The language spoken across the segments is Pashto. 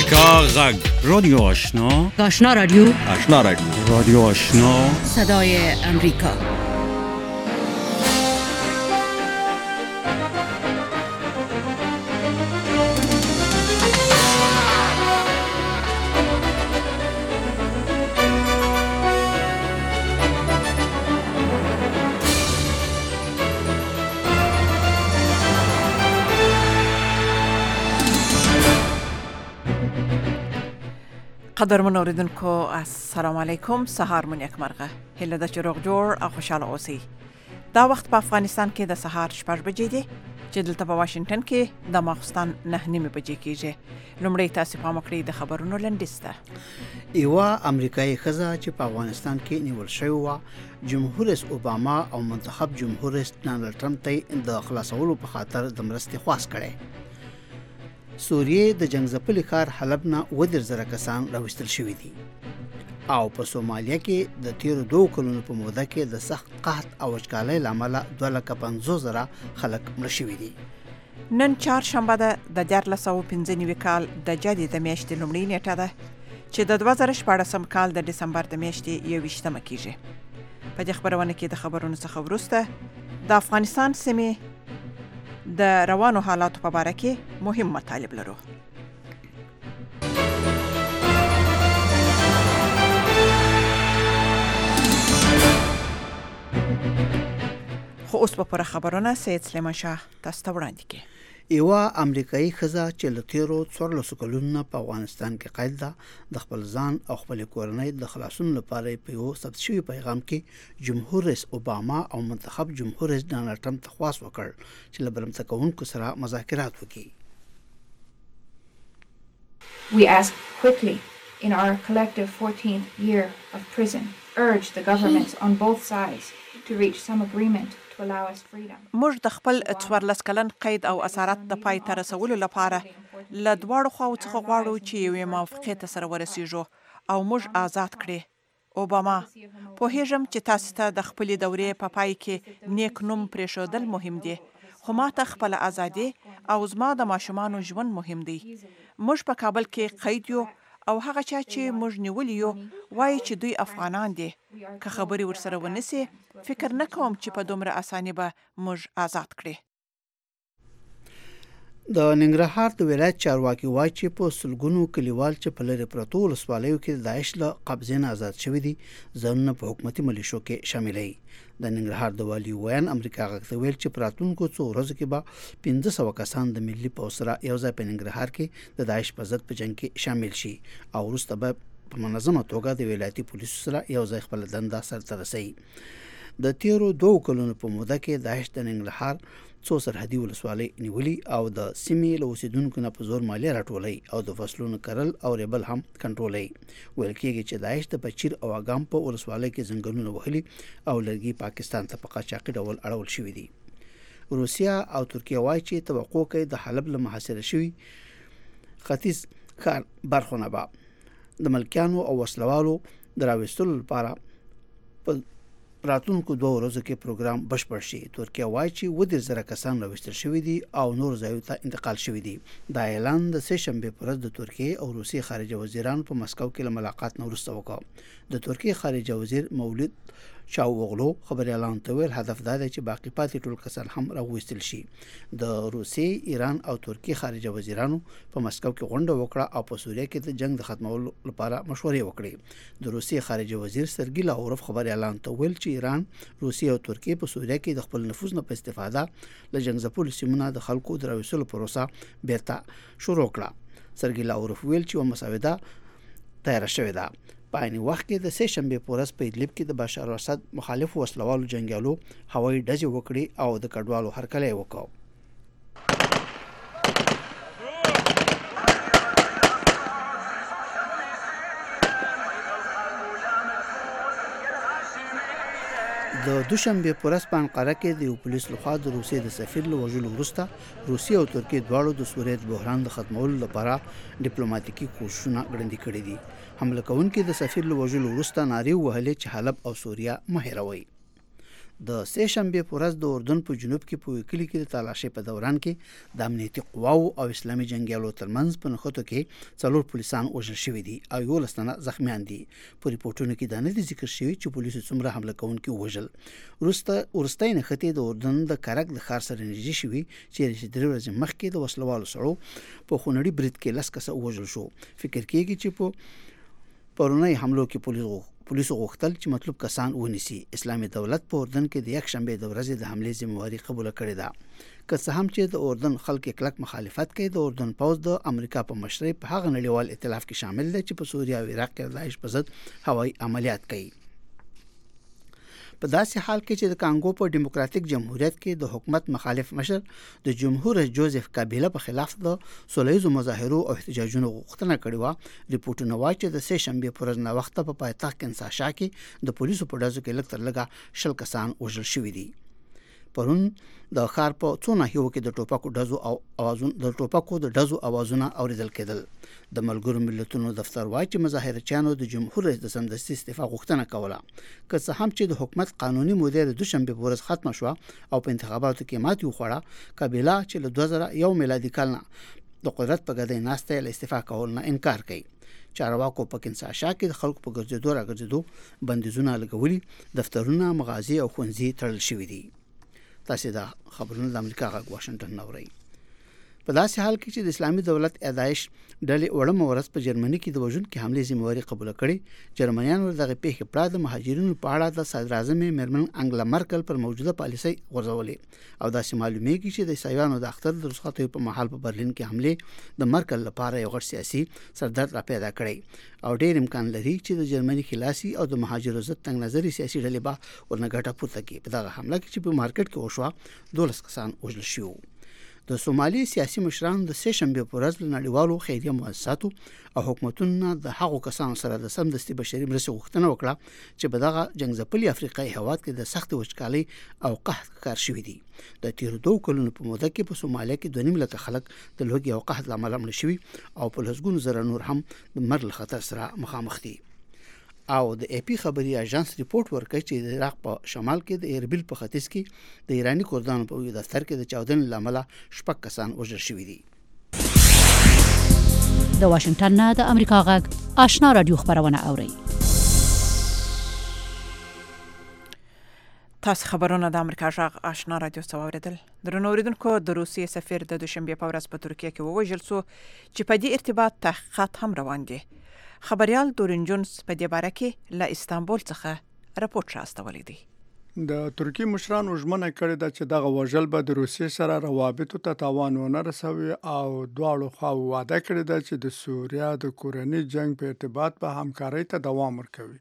امریکا غږ رادیو آشنا رادیو رادیو آشنا صدای امریکا. قدرمن اوریدونکو السلام علیکم. سهار مون یک مرغه هله د چروغ جوړ او خوشاله اوسئ. دا وخت په افغانستان کې د سهار 6 بجې دي چې دلته په واشنگټن کې د ماخستان 9:30 بجې کېږي. لومړی تاسو پام وکړئ د خبرونو لنډیسته. یوه امریکایي ښځه چې په افغانستان کې نیول شوې وه، جمهور رئیس اوباما او منتخب جمهور رئیس ډانلډ ټرمپ ته د خلاصولو په خاطر د مرستې خواست کړی. سوریې د جنگ ځپلي ښار حلب نه 10,000 کسان راوستل شوي دي او په سومالیا کې د تیرو 2 کلونو په موده کې د سخت قحط او وچکالۍ له امله 250,000 خلک مړه شوي دي. نن چهارشنبه ده د 1495 کال د جدي د میاشتې لومړۍ نیټه ده چې د 2014 کال د دسمبر د میاشتې 21مه کېږي. په دې خبرونه کې د خبرونو څخه وروسته د افغانستان سیمې د روانو حالاتو په اړه کې مهم مطالب لرو. خو اوس په خبرونه سید سلیمان شاه تاسو ته وړاندې کوي. یوه امریکایي ښځه چې له تیرو 14 کلونو په افغانستان کې قید ده، د خپل ځان او خپل کورنۍ د خلاصون لپاره په یو ثبت شوي پیغام کې جمهور رئیس اوباما او منتخب جمهور رئیس ډانلډ ټرمپ ته خواست وکړ چې له برمته کوونکو سره مذاکرات وکړي. We ask quickly in our collective 14th year of prison urge the governments on both sides to reach some agreement to allow us freedom. موږ د خپل 14 کلن قید او اسارت د پای ته رسولو لپاره له دواړو خواو څخه غواړو چې یوې موافقې ته سره ورسیږو او موږ آزاد کړي. اوباما، پوهیږم چې تاسو ته د خپلې دورې په پای کې نیک نوم پرېښودل مهم دي، خو ما ته خپل ازادي او زما د ماشومانو ژوند مهم دی. موږ په کابل کې قید یو او هغه چا چې موږ نیولي یو وایي چې دوی افغانان دي. که خبرې ورسره ونسي فکر نه کوم چې په دومره اساني به موږ آزاد کړي. د ننګرهار د ولایت چارواکي وایي چې په سلګونو کلیوال چې په لرې پرتو ولسوالیو کې د داعش له قبضې نه آزاد شوي دي ځانونه په حکومتي ملیشو کې شاملوي. د ننګرهار د والي ویان امریکا غږ ته ویل چې په راتلونکو څو ورځو کې به 1500 کسان د ملي پوځ سره یو ځای په ننګرهار کې د داعش په ضد په جنګ کې شامل شي او وروسته به په منظمه توګه د ولایتي پولیسو سره یو ځای خپل دنده سرته رسوي. د تیرو 2 کلونو په موده کې داعش د ننګرهار څو سرحدي ولسوالۍ نیولي او د سیمې له اوسیدونکو نه په زور مالیه راټولوي او د فصلونو کرل او ریبل هم کنټرولوي. ویل کېږي چې داعش د پچیر او اګام په ولسوالۍ کې ځنګلونه وهلي او لرګي پاکستان ته په قاچاقي ډول اړول شوي دي. روسیا او ترکیه وایي چې توقع کوي د حلب له محاصره شوي ختیځ ښار برخونه به د ملکیانو او وسلوالو د راوستلو لپاره په راتلونکو 2 ورځو کې پروګرام بشپړ شي. ترکیه وایي چې 10,000 کسان راوستل شوي دي او نور ځایونو ته انتقال شوي دي. دا اعلان د سه شنبې پر ورځ د ترکیه او روسیې خارجه وزیرانو په مسکو کې له ملاقات نه وروسته وکړ. د ترکیه خارجه وزیر مولود چاوغلو خبري اعلان ته ویل هدف دا دی چې باقي پاتې ټول کسان هم راوستل شي. د روسیې، ایران او ترکیه خارجه وزیرانو په مسکو کې غونډه وکړه او په سوریه کې د جنگ د ختمولو لپاره مشورې وکړې. د روسیې خارجه وزیر سرګی لاوروف خبري اعلان ته ویل چې ایران، روسیه او ترکیه په سوریه کې د خپل نفوذ نه په استفاده له جنگ ځپلو سیمونو د خلکو د راوستلو پروسه بیرته شروع کړه. سرګی لاوروف ویل چې مساوده تیار شوې ده. په عین وخت کې د سه شنبې په ورځ په ادلب کې د بشار اسد مخالف وسلوالو جنگیالو هوایي ډزې وکړې او د کډوالو هرکلی وکړ. د دوشنبه پر ورځ په انقره کې د یو پولیس لخوا د روسیې د سفیر له وژلو وروسته روسیې او ترکیې دواړو د سوریې د بحران د ختمولو لپاره ډیپلوماټیکي کوښښونه ګړندي کړي دي. حمله کوونکي د سفیر له وژلو وروسته نارې وهلې چې حلب او سوریه مه هېروئ. د سه شنبه په ورځ د اردن په جنوب کې په کلی کې د تلاشي په دوران کې د امنیتي قواو او اسلامي جنگیالو ترمنځ په نښتو کې 4 پولیسان وژل شوي دي او 11 تنه زخمیان دي. په ریپورتونو کې دا نه دي ذکر شوی چې پولیسو څومره حمله کوونکي وژل. ورستۍ نښتې د اردن د کرک د ښار سره نږدې شوي چې 3 ورځې مخکې د وسلوالو سړو په خونړي برید کې 10 کسه وژل شو. فکر کېږي چې په پرونی حملو کې پولیسو غوښتل چې مطلوب کسان ونیسي. اسلامي دولت په اردن کې د یک شنبه د ورځې د حملې ذمہواری قبول کړې ده. که څه هم چې د اردن خلک کلک مخالفت کوي، د اردن پوځ د امریکا په مشرۍ په هغه نړیوال ائتلاف کې شامل دی چې په سوریه او عراق کې د داعش په ضد هوایي عملیات کوي. په داسې حال کې چې د کانګو په ډیموکراتیک جمهوریت کې د حکومت مخالف مشر د جمهور رئیس جوزف کابیلا په خلاف د سولهییزو مظاهرو او احتجاجونو غوښتنه کړې وه، ریپورتونه وايي چې د سه شنبې پر ورځ ناوخته په پایتخت کنساشا کې د پولیسو په ډزو کې لږ تر لږه 10 کسان وژل شوي دي. پرون د ښار په څو ناحیو کې د ټوپکو د ډزو اوازونه اوریدل کېدل. د ملګرو ملتونو دفتر وايي چې مظاهرچیانو د جمهور رئیس د سمدستي استعفا غوښتنه کوله. که څه هم چې د حکومت قانوني موده د دوشنبه په ورځ ختمه شوه او په انتخاباتو کې ماتې وخوړه، کابیلا چې له 2001 میلادي کال نه د قدرت په ګدۍ ناسته له استعفا کول نه انکار کوي. چارواکو په کنساشا کې د خلکو په ګرځېدو راګرځېدو بندیزونه لګولي، دفترونه، مغازي او ښوونځي تړل شوي دي. تاسو دا خبرونه د امریکا غږ واشنگټن نه اورئ. په داسې حال کې چې د اسلامي دولت داعش ډلې وړم ورځ په جرمني کې د وژونکو حملې ذمہواری قبول کړې. جرمنیانو دغه پیښې پړه د مهاجرینو په اړه د صدر اعظم میرمن انګلا مرکل پر موجوده پالیسۍ غورځولې او داسې معلومیږي چې د عیسایانو د اختر د رخصتیو په مهال په برلین کې حملې د مرکل لپاره یو غټ سیاسي سردرد را پیدا کړی او ډېر امکان لري چې د جرمني خلاصي او د مهاجرو ضد تنګ نظري سیاسي ډلې به ورنه ګټه پورته کړي. په دغه حمله کې چې په مارکیټ کې وشوه 12 کسان وژل شوي. د سومالي سیاسي مشرانو د سه شنبه په ورځ له نړیوالو خیریه مؤسساتو او حکومتونو د هغو کسانو سره د سمدستي بشري مرستې غوښتنه وکړه چې په دغه جنگځپلي افریقایي هیواد کې د سخت وچکالۍ او قحط ښکار شوي دي. د تیرو 2 کلونو په موده کې په سومالیا کې 2.5 لکه خلک د لوږې او قحط له امله مړه شوي او په لسګونو زره نور هم د مرګ له خطر سره مخامخ دي. او د اپی خبري اژانس ریپورت ورکړي چې د عراق په شمال کې د اربیل په ختیځ کې د ایرانی کردانو په یو دفتر کې د چاودنې لامل 6 کسان وژل شوي دي. د واشنگټن نه د امریکا غږ آشنا رادیو خبرونه اوري. تاسو خبرونه د امریکا غږ آشنا رادیو څوریدل. درنو اوریدونکو، د روسیې سفیر د دوشنبه په ورځ په ترکیه کې ووژل شو چې په دې ارتباط تحقیقات هم روان دي. خبريال دورین جونز په دې باره کې له استانبول څخه راپورټ راستولی دی. د ترکی مشرانو ژمنه کړې ده چې دغه وژل به د روسیې سره روابطو ته تاوان ونه رسوي او دواړو خواو وعده کړې ده چې د سوریه د کورني جنگ په ارتباط په همکارۍ ته دوام ورکوي.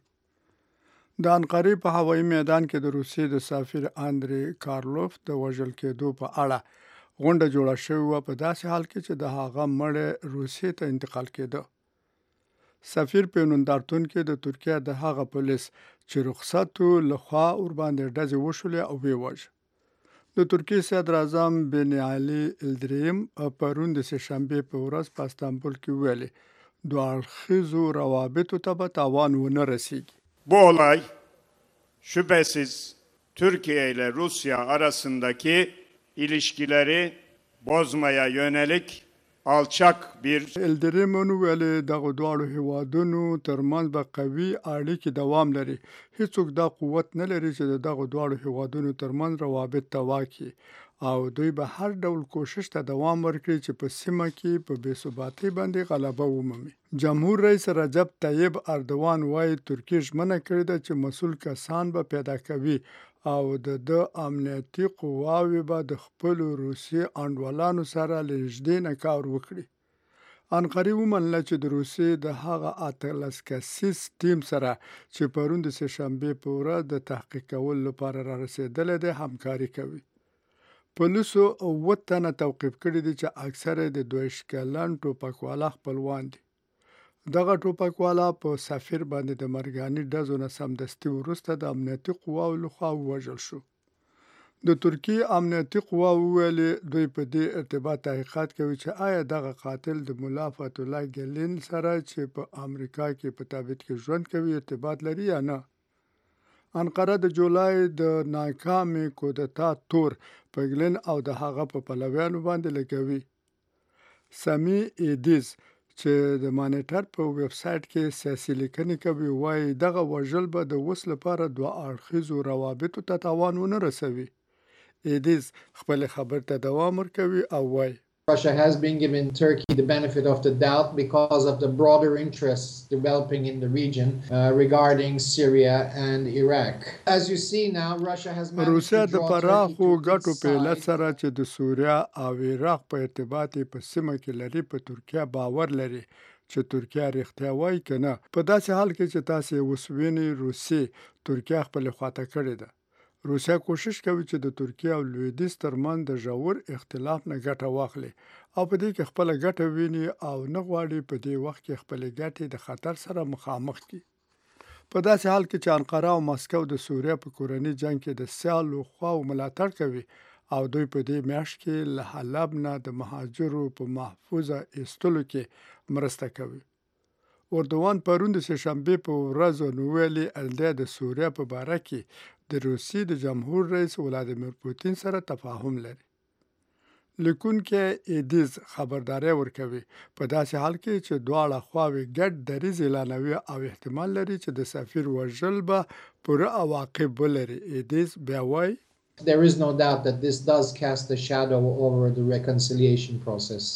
د انقرې په هوایي میدان کې د روسیې د سفیر اندری کارلوف د وژل کېدو په اړه غونډه جوړه شوې وه، په داسې حال کې چې د هغه مړی روسیې ته انتقال کېده. سفیر په نندارتون کې د ترکیه د هغه پولیس چې رخصتو لخوا ور باندې ډزې وشولې او ویوژ. د ترکیه صدر اعظم بن علي الدریم پرون د سه‌شنبه په ورځ په استانبول کې ویلي دوه اړخیزو روابطو ته به تاوان ونه رسیږي. Bu olay şüphesiz Türkiye ile Rusya arasındaki ilişkileri bozmaya yönelik alçak bir الدریمون ویلي دغه دواړو هیوادونو ترمنځ به قوي اړیکې دوام لري. هیڅوک دا قوت نه لري چې دغه دواړو هیوادونو ترمنځ روابط تواکي او دوی به هر ډول کوشش ته دوام ورکړي چې په سیمه کې په بې ثباتۍ باندې غلبه ومومي. جمهور رئیس رجب طیب اردوان وايي ترکیه ژمنه کړې ده چې مسؤل کسان به پیدا کوي او د امنیتي قواوې به د خپلو روسي انډولانو سره له نږدې نه کار وکړي. انقرې ومنله چې د روسیې د هغه 18 کسیز ټیم سره چې پرون د سه‌شنبې په ورځ د تحقیق کولو لپاره را رسېدلی دی همکاري کوي. پولیسو 7 تنه توقیف کړي دي چې اکثره د 22 کلن ټوپکوالا خپلوان دي. دغه ټوپکوالا په سفیر باندې د مرګاني ډزو نه سمدستي وروسته د امنیتي قواو لخوا ووژل شو. د ترکیې امنیتي قواو ویلي دوی په دې ارتباط تحقیقات کوي چې آیا دغه قاتل د مولا فتح الله ګلین سره چې په امریکا کې په تابعیت کې ژوند کوي ارتباط لري یا نه. انقره د جولای د ناکامې کودتا تور په ګلن او د هغه په پلویانو باندې لګوي. سامي ایدیز چې د مانیټر په ویب سایټ کې سیاسي لیکنې کوي وایي دغه وژل به د اوس لپاره دوه اړخیزو روابطو ته تاوان ونه رسوي. ایدیز خپل خبر ته دوام ورکوي او وایي Russia has been giving Turkey the benefit of the doubt because of the broader interests developing in the region regarding Syria and Iraq. As you see now, Russia has managed روسیا to د draw پراخو Turkey to ګټو its په علت side. سره چې د سوریا او عراق په ارتباط په سیمه کې لري په ترکیه باور لري چې ترکیه رښتیا وایي که نه. په داسې حال کې چې تاسې اوس وینئ روسیې ترکیه خپلې خواته کړې ده. روسیا کوشش کوي چې د ترکیه او لویدیځ ترمنځ د ژور اختلاف نه ګټه واخلي او په دې کې خپله ګټه ویني او نه غواړي په دې وخت کې خپلې ګټې د خطر سره مخامخ کړي. په داسې حال کې چې انقره او مسکو د سوریه په کورني جنگ کې د سیالو خواو ملاتړ کوي او دوی په دې میاشت کې له حلب نه د مهاجرو په محفوظه ایستلو کې مرسته کوي. اردوان پرون د سهشنبې په ورځ نو ویلي الډیا د سوریه په باره کې د روسیې د جمهور رئیس ولادیمیر پوتین سره تفاهم لري. لیکونکی ایدیز خبرداری ورکوي په داسې حال کې چې دواړه خواوې ګډ دریځ اعلانوي او احتمال لري چې د سفیر وژل به پوره عواقب ولري. ایدیز بیا وایي There is no doubt that this does cast a shadow over the reconciliation process.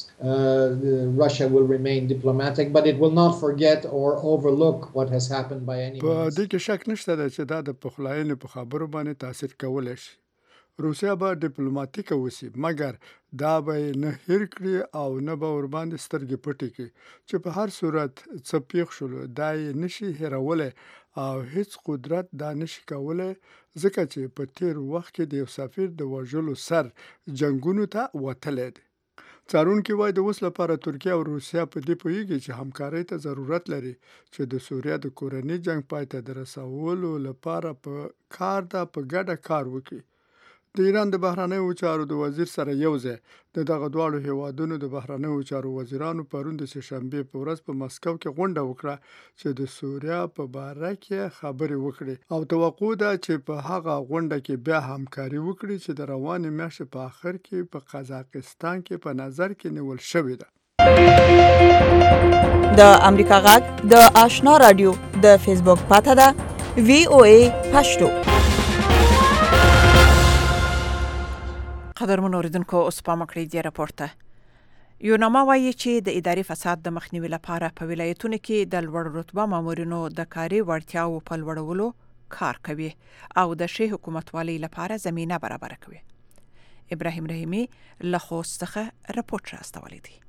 Russia will remain diplomatic, but it will not forget or overlook what has happened by any په means. دې کې شک نشته ده چې دا د پخلاینې په خبرو باندې تاثیر کولی شي. روسیا به ډیپلوماټیکه اوسي مګر دا به یې نه هیر کړي او نه به ورباندې سترګې پټې کړي چې په هر صورت څه پیښ شولو دا یې نشي هیرولی او هیڅ قدرت دا نشي کولی ځکه چې په تیر وخت کې د یو سفیر د وژلو سر جنګونو ته وتلی دی. څارونکي وایي د اوس لپاره ترکیه او روسیا په دې پوهیږي چې همکارۍ ته ضرورت لري چې د سوریه د کورني جنگ پای ته د رسولو لپاره په کار ده په ګډه کار وکړي. د ایران د بهرنیو چارو د وزیر سره یو ځای د دغه دواړو هیوادونو د بهرنیو چارو وزیرانو پرون د سهشنبې په ورځ په مسکو کې غونډه وکړه چې د سوریه په باره کې خبرې وکړي او توقع ده چې په هغه غونډه کې بیا همکاري وکړي چې د روانې میاشتې په آخر کې په قزاقستان کې په نظر کې نیول شوې ده. د امریکا غږ د آشنا رادیو د فیسبوک پاته ده VOA پښتو. قدرمن اوریدونکو اوس پام کړئ دې راپور ته. یوناما وایي چې د اداري فساد د مخنیوي لپاره په ولایتونو کې د لوړ رتبه مامورینو د کاري وړتیاو په لوړولو کار کوي او د ښې حکومتوالۍ لپاره زمینه برابره کوي. ابراهیم رحیمی له خوست څخه راپور راستولی دی.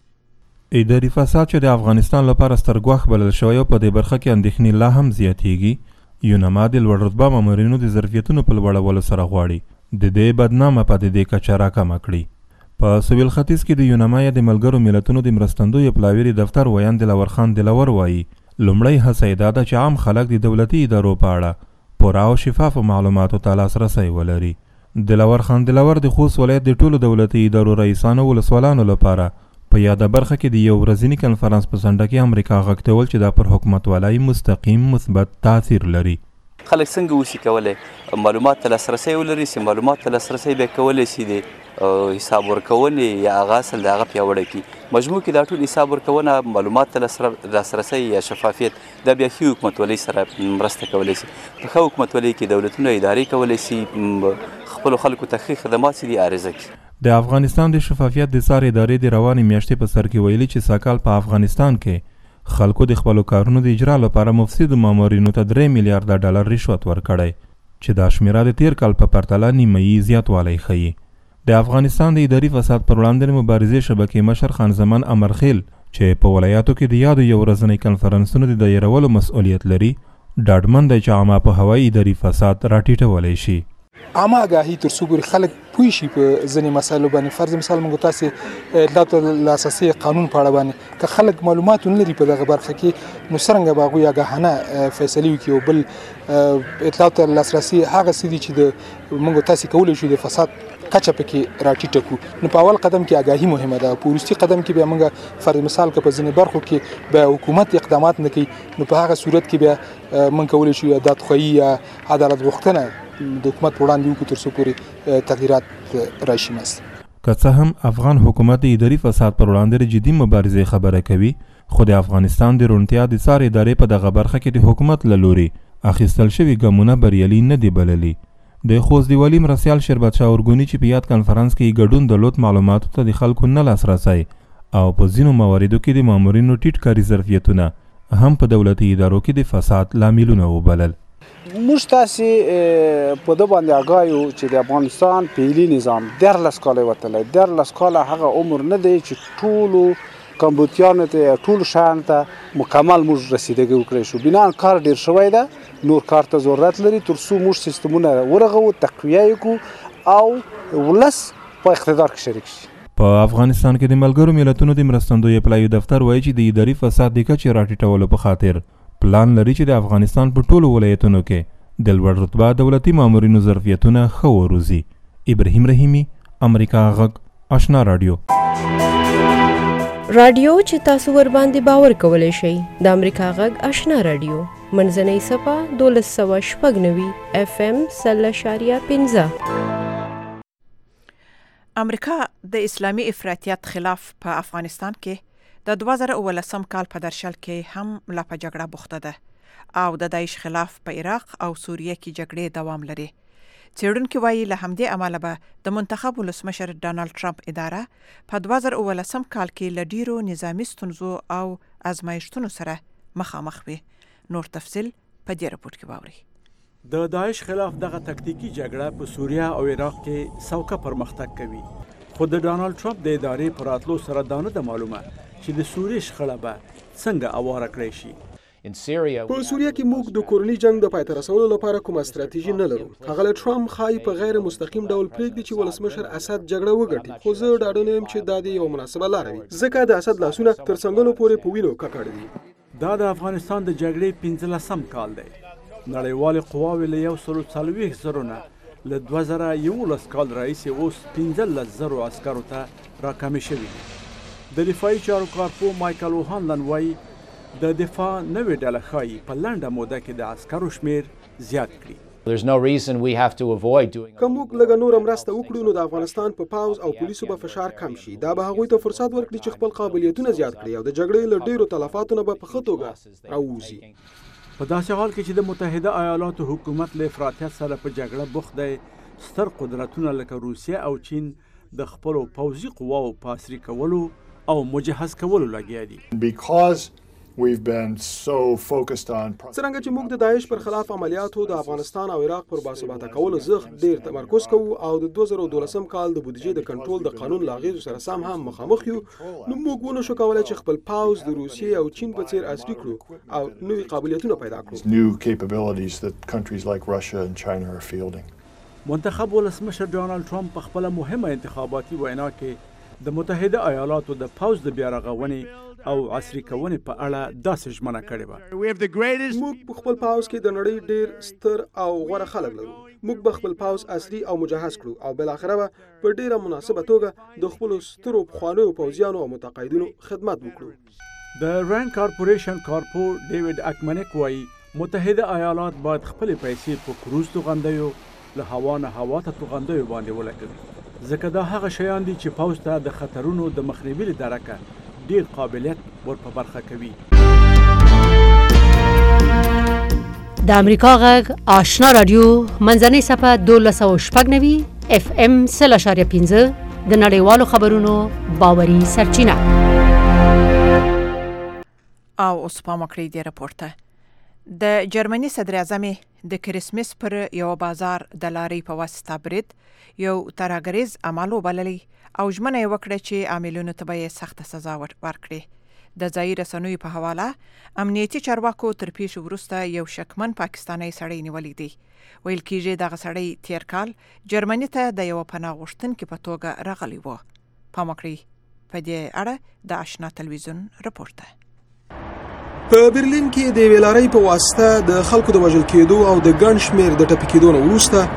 اداري فساد چې د افغانستان لپاره سترګواښ بلل شوی په دې برخه کې اندېښنې لا هم زیاتېږي. یوناما د لوړ رتبه مامورینو د ظرفیتونو په لوړولو سره غواړي د دې بدنامه پدیدې کچه راکمه کړي. په سویل ختیځ کې د یوناما د ملګرو ملتونو د مرستندویو پلاویري دفتر ویان دلاور خان دلاور وایي لومړی هڅه یې دا ده چې عام خلک د دولتي ادارو په اړه پوره او شفافو معلوماتو ته لاسرسی ولري. دلاور خان دلاور د خوست ولایت د ټولو دولتي ادارو رئیسانو ولسوالانو لپاره په یاده برخه کې د یو ورځني کنفرانس په څنډه کې امریکا غږ ته ویل چې دا پر حکومتوالۍ مستقیم مثبت تاثیر لري. خلک څنګه وسی کولی معلومات ته لاسرسی ولري چې معلومات ته لاسرسی به کولی شي د حساب ورکونې یا هغه اصل د هغه پیاوړی کړي. مجموع کې دا ټول حساب ورکونه معلومات ته لاسرسی یا شفافیت دا بیا ښې حکومتولۍ سره مرسته کولی شي. په ښه حکومتولۍ کې دولتونه ادارې کولی شي خپلو خلکو ته ښې خدمات چې دي عرضه کړي. د افغانستان د شفافیت د څار ادارې د روانې میاشتې په سر کې ویلي چې سږکال په افغانستان کې خلکو د خپلو کارونو د اجرا لپاره مفسدو مامورینو ته 3 میلیارډه ډالر رشوت ورکړی چې دا شمیره د تیر کال په پرتله نیمایي زیاتوالی ښیي. د افغانستان د اداري فساد پر وړاندې مبارزې شبکې مشر خان زمان امرخیل چې په ولایاتو کې د یادو یو ورځنۍ کنفرانسونو د دایرولو مسؤلیت لري ډاډمن دی چې عامه په هوایي اداري فساد راټیټولی شي. عامه آګاهي تر څو پورې خلک پوه شي په ځینې مسایلو باندې. فرض مثال موږ تاسې اطلاعاتو لاسرسي قانون په اړه باندې که خلک معلومات ونه لري په دغه برخه کې نو څرنګه به هغوی آګاهانه فیصلې وکړي او بل اطلاعاتو لاسرسي هغه څه دي چې موږ تاسې کولی شو د فساد کچه پکې راټیټه کړو. نو په اول قدم کې آګاهي مهمه ده، په وروستي قدم کې بیا موږ فرض مثال که په ځینې برخو کې به حکومت اقدامات نه کوي، نو په هغه صورت کې بیا موږ کولی شو دادخواهي یا عدالت غوښتنه د حکومت په وړاندې وکړو تر څو پورې تغییرات راشي. مثلا که څه هم افغان حکومت د اداري فساد پر وړاندې جدي مبارزې خبره کوي، خو د افغانستان د روڼتیا د څار ادارې په دغه برخه کې د حکومت له لوري اخیستل شوي ګامونه بریالي نه دي بللي. د خوست د والي مرستیال شربت شاه ارګوني چې په یاد کنفرانس کې ګډون درلود، معلوماتو ته د خلکو نه لاسرسی او په ځینو مواردو کې د مامورینو ټیټ کاري ظرفیتونه هم په دولتي ادارو کې د فساد لاملونه وبلل. موږ تاسې په ده باندې آګاه یو چې د افغانستان پیلي نظام 14 کاله وتلی، 14 کاله هغه عمر نه دی چې ټولو کمبودیانو ته ټولو شیانو ته مکمل موږ رسیدګي وکړی شو. بنا کار ډیر شوی ده، نور کار ته ضرورت لري تر څو موږ سیستمونه ورغوو، تقویه یې کړو او ولس په اقتدار کې شریک شي. په افغانستان کې د ملګرو ملتونو د مرستندوی اپلایو دفتر وایي چې د اداري فساد د کچې راټیټولو په خاطر پلان لري چې د افغانستان په ټولو ولایتونو کې د لوړ رتبه دولتي مامورینو ظرفیتونه ښه وروزي. ابراهیم رحیمي، امریکا غږ، آشنا رادیو. رادیو چې تاسو ور باندې باور کولای شئ د امریکا غږ آشنا رادیو منځنۍ صفه 1296 FM 0.15. امریکا د اسلامي افراطیت خلاف په افغانستان کې د 2019 کال په درشل کې هم لا په جګړه بوخته ده او د داعش خلاف په عراق او سوریه کې جګړې دوام لري. څېړونکي وایي له همدې امله به د منتخب ولسمشر ډانلډ ټرمپ اداره په 2019 کال کې له ډیرو نظامي ستونزو او ازمایښتونو سره مخامخ وي. نور تفصیل په دې رپورټ کې واورئ. د داعش خلاف دغه تکتیکي جګړه په سوریه او عراق کې سوکه پرمختګ کوي، خو د ډانلډ ټرمپ د ادارې پر راتلو سره دا نه ده معلومه چې د سوریې شخړه به څنګه اواره کړی شي. په سوریه کې موږ د کورني جنگ د پای ته رسولو لپاره کومه ستراتیژي نه لرو. هغه له ټرمپ ښایي په غیر مستقیم ډول پرېږدي چې ولسمشر اسد جګړه وګټي، خو زه ډاډه نه یم چې دا د یو مناسبه لاره وي، ځکه د اسد لاسونه تر څنګلو پورې په وینو ککړ دي. دا د افغانستان د جګړې 15م کال دی. نړیوالې قواوې له 140,000 نه له 2011 کال راهیسې اوس 15,000 عسکرو ته راکمې شوي دي. د دفاعي چارو کارپو مایکل اوهانلن وایي د دفاع نوې ډله ښایي په لنډه موده کې د عسکرو شمیر زیات کړي. که موږ لږه نوره مرسته وکړو نو د افغانستان په پاوز او پولیسو به فشار کم شي. دا به هغوی ته فرصت ورکړي چې خپل قابلیتونه زیات کړي او د جګړې له ډیرو تلفاتو نه به په ښه توګه راووځي. په داسې حال کې چې د متحده ایالاتو حکومت له افراطیت سره په جګړه بوخت دی، ستر قدرتونه لکه روسیه او چین د خپلو پوځي قواو په عصري کولو او مجهز کولو لګیا دي. څرنګه چې موږ د داعش پر خلاف عملیاتو د افغانستان او عراق پر باثباته کولو زه ډیر تمرکز کوو او د 2012 کال د بودیجې د کنټرول د قانون لاغیزو سره سم هم مخامخ یو، نو موږ ونه شو کولای چې خپل پاوز د روسیې او چین په څیر عصري کړو او نوې قابلیتونه پیدا کړو. منتخب ولسمشر ډانلډ ټرمپ په خپله مهمه انتخاباتي وینا کې د متحده ایالاتو د پوځ د بیا رغونې او عصري کونې په اړه داسې ژمنه کړې وه. موږ په خپل پوځ کې د نړۍ ډیر ستر او غوره خلک لرو. موږ به خپل پوځ عصري او مجهز کړو او بالاخره به په ډیره مناسبه توګه د خپلو سترو پخوانیو پوځیانو او متقاعدینو خدمت وکړو. د رینډ کارپوریشن کارپو ډیوډ اکمنک وایي متحده ایالات باید خپلې پیسې په کروز توغندیو له هوا نه هوا ته توغندیو باندې ولګوي، ځکه دا هغه شیان دي چې پوځ ته د خطرونو د مخنیوي له درکه ډیر قابلیت ور په برخه کوي. د امریکا غږ آشنا رادیو منځنۍ صفه 1296 FM 0.15 د نړیوالو خبرونو باوري سرچینه. او اوس په مکړې دی راپورته. د جرمني صدر اعظم د کریسمس پر یو بازار د لارۍ په واسطه برید یو ترهګریز عمل وبللی او ژمنه یې وکړه چې عاملونو ته به یې سخته سزا ورکړي. د ځایي رسنیو په حواله امنیتي چارواکو تر پیښې وروسته یو شکمن پاکستانی سړی نیولی دی. ویل کېږي دغه سړی تیر کال جرمني ته د یو پناه غوښتونکي په توګه راغلی و. پام وکړئ په دې اړه د آشنا تلویزیون رپورټ ده. په برلین کې د ویلارۍ په واسطه د خلکو د وژل کېدو او د ګڼ شمېر د ټپي کېدو نه وروسته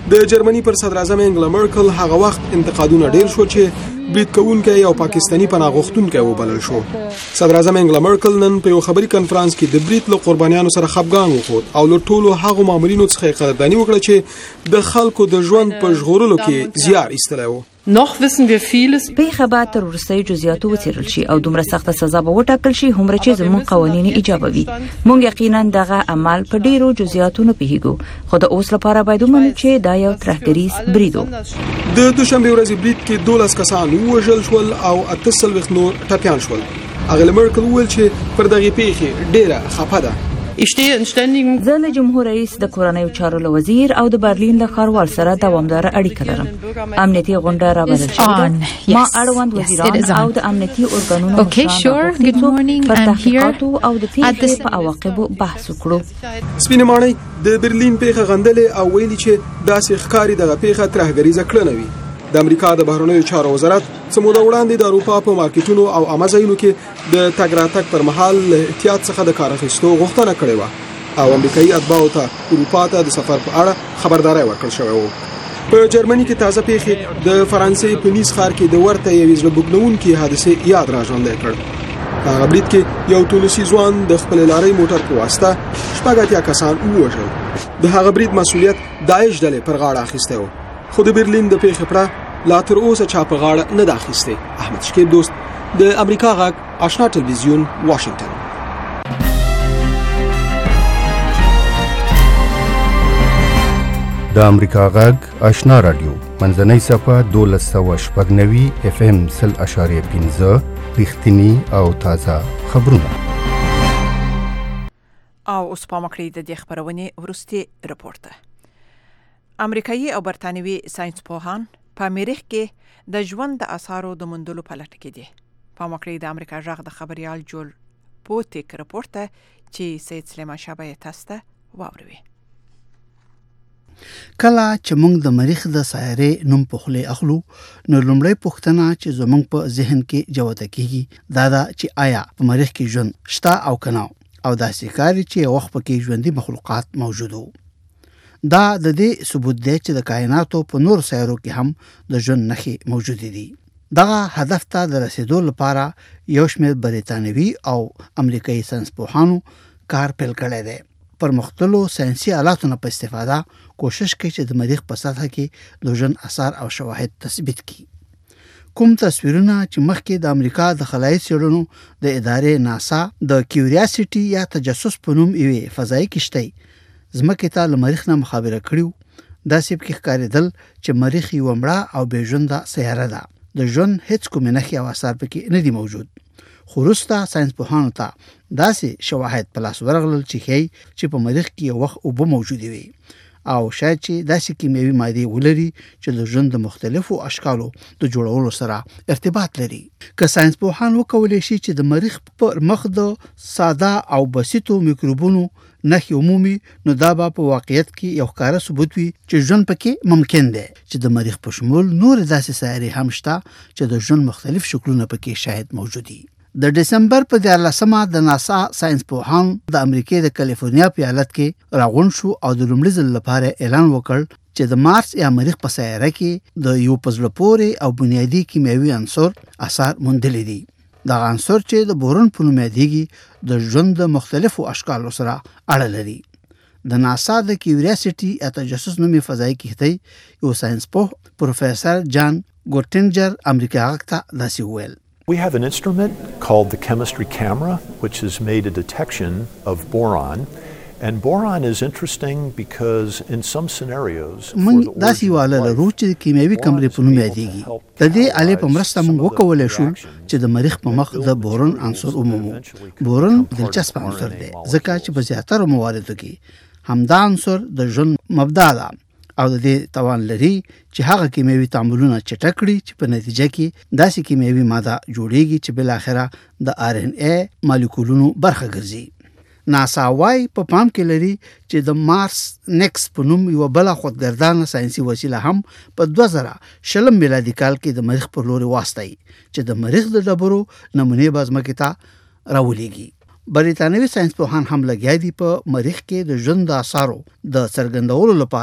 د جرمني پر صدر اعظم انګلا مرکل هغه وخت انتقادونه ډیر شو چې برید کوونکی یو پاکستانی پناه غوښتونکی وبلل شو. صدر اعظم انګلا مرکل نن په یو خبري کنفرانس کې د برید له قربانیانو سره خفګان وښود او له ټولو هغو مامورینو څخه قدرداني وکړه چې د خلکو د ژوند په ژغورلو کې زیار ایستلی و. Noch wissen wir vieles. پیښه به تر وروستیو جزئیاتو وڅېړل شي او دومره سخته سزا به وټاکل شي هومره چې زموږ قوانین ایجابوي. موږ یقینا دغه عمل په ډیرو جزئیاتو نه پوهیږو خو د اوس لپاره باید ومنو چې دا یو ترهګریز برید و. د دوشنبه ورځې برید کې 12 کسان ووژل شول او 38 نور ټپیان شول. انګلا مرکل وویل چې پر دغه پیښې ډیره خفه ده. زه له جمهور رئیس د کورنیو چارو له وزیر او د برلین له ښاروال سره دوامداره اړیکه لرم. امنیتي غونډه رابلل شوې ما اړوند وزیران او د امنیتي ارګانونو پر تحقیقاتو او د پیښې په عواقبو بحث وکړو. سپینې ماڼۍ د برلین پیښه غندلې او ویلي چې داسې ښکاري دغه پیښه ترهګریزه کړنه وي. د امریکا د بهرنیو چارو وزارت څه موده وړاندې د اروپا په مارکیټونو او عامه ځایونو کې د تګ راتګ پر مهال له احتیاط څخه د کار اخیستو غوښتنه کړې وه او امریکایي اتباعو ته اروپا ته د سفر په اړه خبرداری ورکړل شوی و. په جرمني کې تازه پیښې د فرانسې په نیس ښار کې د ورته یوې زړه بوږنونکې حادثې یاد راژوندی کړ. هغه برید کې یو تونسي ځوان د خپلې لارۍ موټر په واسطه 80 کسان ووژل. د هغه برید مسؤلیت داعش ډلې پر غاړه اخیستی و خو د برلین د پیښې پړه لا تر اوسه چا په غاړه نه ده اخیستې. احمد شکیب دوست د امریکا غږ آشنا ټلویزیون واشنگټن. د امریکا غږ آشنا رادیو منځنۍ صفحه 1290 FM 0.5 رښتینی او تازه خبرونه. او اوس په مکړې د دې خبرونې ورستي رپورټ. امریکایي او برتانوي ساينس پوهان په مریخ کې د ژوند د اثارو د موندلو په لټه کې دي. په مکړې د امریکا غږ د خبريال جول پوتیک رپورټ چې سید سلیمان شاه به تاسو ته واوروي. کله چې موږ د مریخ د سایرې نوم په خله اخلو نو لومړی پوښتنه چې زموږ په ذهن کې جوته کیږي دا چې آیا په مریخ کې ژوند شته او کنه او داسې کاری چې وخت پکې ژوندۍ مخلوقات موجود وو. دا د دې ثبوت دی چې د کائناتو په نور سایرو کې هم د ژوند نښې موجود دي. دغه هدف ته د رسیدو لپاره یو شمېر بریتانوي او امریکایي ساينسپوهانو کار پیل کړی دی. پر مختلفو ساينسي آلاتو نه په استفاده کوشش کوي چې د مریخ په سطح کې د ژوند اثار او شواهد تثبیت کړي. کوم تصویرونه چې مخکې د امریکا د خلایي څېړنو د ادارې ناسا د کیوریاسټي یا تجسس په نوم یوې فضایي کشتۍ ځمکې ته له مریخ نه مخابره کړیو داسې پکې ښکارېدل چې مریخ یوه مړه او بې ژونده سیاره ده. د ژوند هیڅ کومې نښې او اثار پکې نه دي موجود. خو وروسته ساينسپوهانو ته داسې شواهد په لاس ورغلل چې ښیي چې په مریخ کې یو وخت اوبه موجودې وي او شاید چې داسې کیمیاوي مادې ولري چې د ژوند د مختلفو اشکالو د جوړولو سره ارتباط لري. که ساينسپوهان وکولی شي چې د مریخ پر مخ د ساده او بسیطو میکروبونو نښې عمومي نو دا به په واقعیت کې یو ښکاره ثبوت وي چې ژوند پکې ممکن دی چې د مریخ په شمول نور داسې سیارې هم شته چې د ژوند مختلف شکلونه پکې شاید موجود دي. د دسمبر په 14مه د ناسا ساينسپوهان د امریکای د کالیفورنیا په ایالت کې راغون شو او د لومړي ځل لپاره اعلان وکړ چې د مارس یا مریخ په سیاره کې د یو پزله پورې او بنیادی کیمیاوي عنصر اثار موندل دي. دا عنصر چې د بورون په نوم یادېږي د ژوند د مختلفو اشکالو سره اړه لري. د ناسا د کیوریاسټي یا تجسس نومي فضایي کښتۍ یو ساينسپوه پروفیسور جان ګورټنجر امریکا غږ ته داسې وویل. We have an instrument called the chemistry camera, which has made a detection of boron. And boron is interesting because in some scenarios... من داسې واله لرو چې کیمیاوي کمرې په نوم یادېږي. د دې آلې په مرسته موږ وکولی شو چې د مریخ په مخ د بورون عنصر ومومو. بورون دلچسپ عنصر دی ځکه چې په زیاتره مواردو کې همدا عنصر د ژوند مبدا ده او د دې توان لري چې هغه کیمیاوي تعاملونه چټک کړي چې په نتیجه کې داسې کیمیاوي ماده جوړیږي چې بل اخره د RNA مالیکولونو برخه ګرځي. ناسا وايي په پام کې لري چې د مارس نیکس په نوم یو بل خودګردانه ساينسي وسیله هم په 2020 میلادي کال کې د مریخ پر لوري واستای چې د مریخ د ډبرو نمونې بازمکه ته راولېږي. بریتانوي ساينسپوهان هم لګیا دي په مریخ کې د ژوند د اثارو د څرګندولو لپاره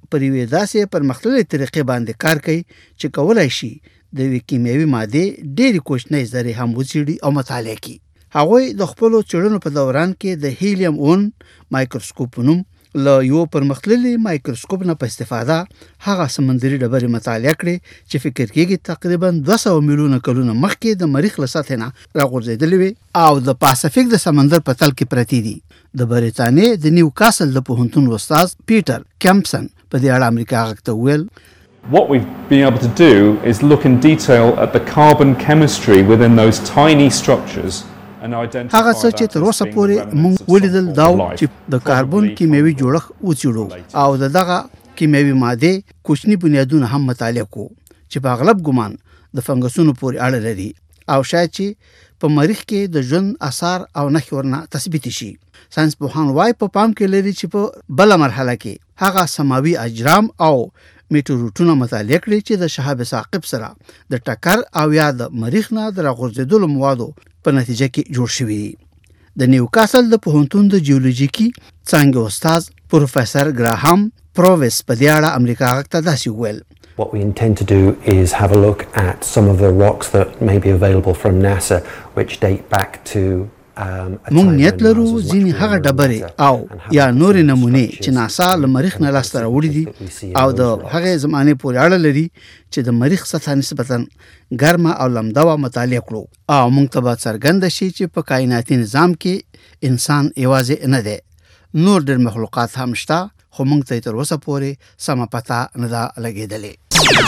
پر یوې داسې پرمختللې طریقې باندې کار کوي چې کولای شي د یوې کیمیاوي مادې ډېرې کوچنۍ ذرې هم وڅېړي او مطالعه کړي. هغوی د خپلو څېړنو په دوران کې د هیلیم اون مایکروسکوپ په نوم له یو پرمختللي مایکروسکوپ نه په استفاده هغه سمندري ډبرې مطالعه کړې چې فکر کېږي تقریبا 200 میلیونه کلونه مخکې د مریخ له سطحې نه راغورځېدلې وي او د پاسفیک د سمندر په تل کې پرتې دي. د بریتانیې د نیوکاسل د پوهنتون استاد پیټر کیمپسن په دې اړه امریکا غږ ته وویل What we've been able to do is look in detail at the carbon chemistry within those tiny structures. هغه څه چې تر اوسه پورې موږ ولیدل دا چې د کاربن کیمیاوي جوړښت وڅېړو او دغه کیمیاوي مادې کوچني بنیادونه هم مطالعه کوو چې په اغلب ګمان د فنګسونو پورې اړه لري او شاید چې په مریخ کې د ژوند اثار او نښې ورنه تثبیت شي. ساينس پوهان وايي په پام کې لري چې په بله مرحله کې هغه سماوي اجرام او میټروټونه مطالعه کړي چې د شهاب ثاقب سره د ټکر او یا د مریخ نه د راغورځېدلو موادو په نتیجه کې جوړ شوی دی. د نیوکاسل د پوهنتون د جیولوژیکي څانګې استاد پروفیسور ګراهام پروویس په دې اړه امریکا غږ ته داسې وویل What we intend to do is have a look at some of the rocks that may be available from NASA which date back to مونږ نیت لرو ځینې هغه ډبرې او یا نورې نمونې چې ناسا له مریخ نه لاسته راوړي دي او د هغې زمانې پورې اړه لري چې د مریخ سطحه نسبتا ګرمه او لمده وه مطالعه کړو او مونږ ته به څرګنده شي چې په کائناتي نظام کې انسان یوازې نه دی، نور ډېر مخلوقات هم شته خو مونږ ته تر اوسه پورې سمه پته نه ده لګېدلې.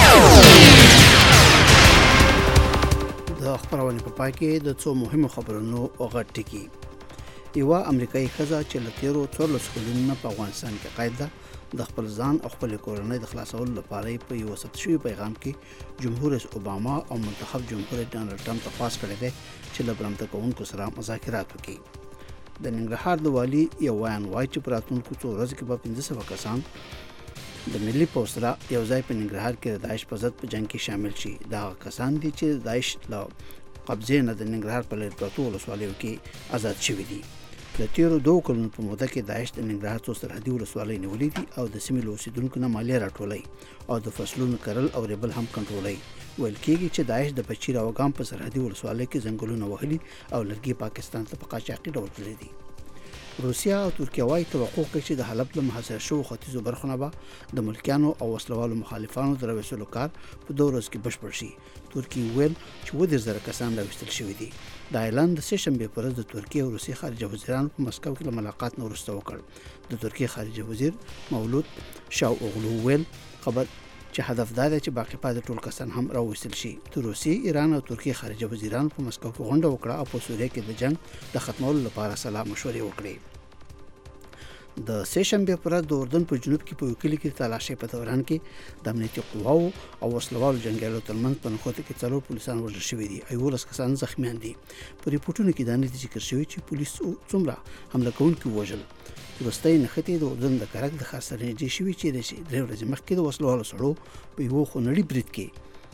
د خبرونې په پای کې د څو مهمو خبرونو غټ ټکی. یوه امریکایي ښځه چې له تېرو 14 کلونو په افغانستان کې قید ده د خپل ځان او خپل کورنۍ د خلاصولو لپاره په یو ثبت شوي پیغام کې جمهور رئیس اوباما او منتخب جمهور رئیس ډانلډ ټرمپ ته خواست کړی دی چې له برمته کوونکو سره مذاکرات وکړي. د ننګرهار د والي یو وایي چې په راتلونکو څو ورځو کې به 500 کسان د ملي پوځ سره یو ځای په ننګرهار کې د داعش په ضد په جنګ کې شامل شي. دا کسان دي چې داعش له قبضې نه د ننګرهار په لرې پرتو ولسوالیو کې آزاد شوي دي. د تېرو 2 کلونو په موده کې داعش د ننګرهار څو سرحدي ولسوالۍ نیولې دي او د سیمې له اوسېدونکو نه مالیه راټولوي او د فصلونو کرل او ریبل هم کنټرولوي. ویل کېږي چې داعش د پچیر او ګام په سرحدي ولسوالۍ کې ځنګلونه وهلي او لرګي پاکستان ته په قاچاقي ډول تللي دي. روسیا او ترکیه وايي توقع کوي چې د حلب له محاصره شوو ختیځو برخو نه به د ملکیانو او وسلوالو مخالفانو د راوستلو کار په 2 ورځو کې بشپړ شي. ترکیه ویل چې 10,000 کسان راوستل شوي دي. د اعلان د سه شنبې په ورځ د ترکیه او روسیې خارجه وزیرانو په مسکو کې له ملاقات نه وروسته وکړ. د ترکیه خارجه وزیر مولود شاوغلو ویل خبر چې هدف دا دی چې باقي پاتې ټول کسان هم راوستل شي. د روسیې، ایران او ترکیه خارجه وزیرانو په مسکو کې غونډه وکړه او په سوریه کې د جنگ د ختمولو لپاره سلا مشورې وکړې. د سه شنبې پر ورځ د اردن په جنوب کې په یو کلي کې تلاشۍ په دوران کې د امنیتي قواو او وسلوالو جنګیالو ترمنځ په نښته کې 4 پولیسان وژل شوي دي. 11 کسان زخمیان دي. په ریپورټونو کې دا نه ذکر شوی چې پولیسو څومره حمله کوونکي وژل. وروستۍ نښتې د اردن د کرک د ښار سره نږدې شوي چې د 3 ورځې مخکې د وسلوالو سړو په یو خونړي برید کې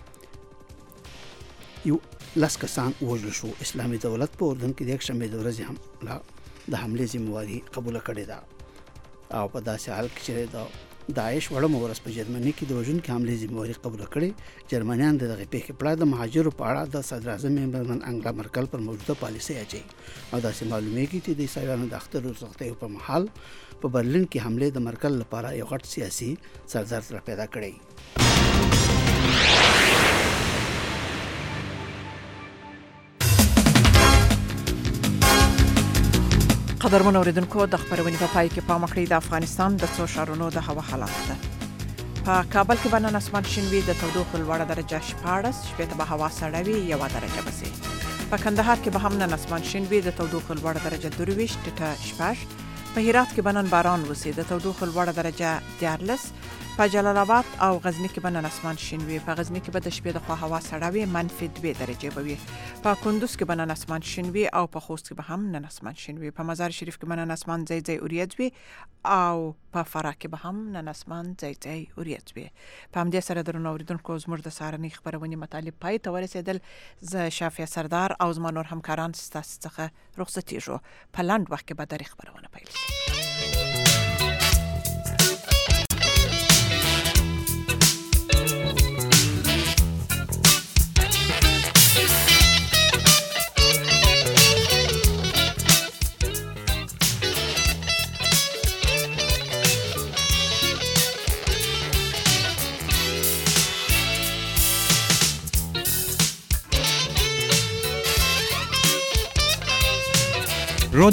یو 10 کسان وژل شو. اسلامي دولت په اردن کې د یک شنبې د ورځې هم د حملې ذمہواري قبول کړې ده او په داسې حال کې چې د داعش وړم ورځ په جرمني کې د وژونکي حملې ذمہواري قبول کړې. جرمنیان د دغه پیښې په اړه د مهاجرو په اړه د صدر اعظم انګلا مرکل پر موجوده پالیسۍ اچوي او داسې معلومیږي چې د عیسویانو د اختر رخصتیو په مهال په برلین کې حملې د مرکل لپاره یو غټ سیاسي سردرد را پیدا کړی. قدرمن اوریدونکو د خبرونې په پای کې پام وکړئ د افغانستان د څو ښارونو د هوا حالات ده. په کابل کې به نن اسمان شین وي، د تودوخې لوړه درجه 14، شپې ته به هوا سړه وي 1 درجه به سي. په کندهار کې به هم نن اسمان شین وي، د تودوخې لوړه درجه 22، ټیټه 6. په هرات کې به نن باران وسي، د تودوخې لوړه درجه 14. په جلال آباد او غزنی کې به نن اسمان شین وي، په غزنی کې به د شپې د خوا هوا سړه وي -2 درجې به وي. په کندوز کې به نن اسمان شین وي او په خوست کې به هم نن اسمان شین وي. په مزار شریف کې به نن اسمان ځای ځای اوریځ وي او په فراه کې به هم نن اسمان ځای ځای اوریځ وي. په همدې سره درنو اوریدونکو زموږ د سهارنۍ خبرونې مطالب پای ته ورسېدل. زه شافیه سردار او زما نور همکاران ستاسو څخه رخصتېږو. په لنډ وخت کې به د خبرونه پیل شي.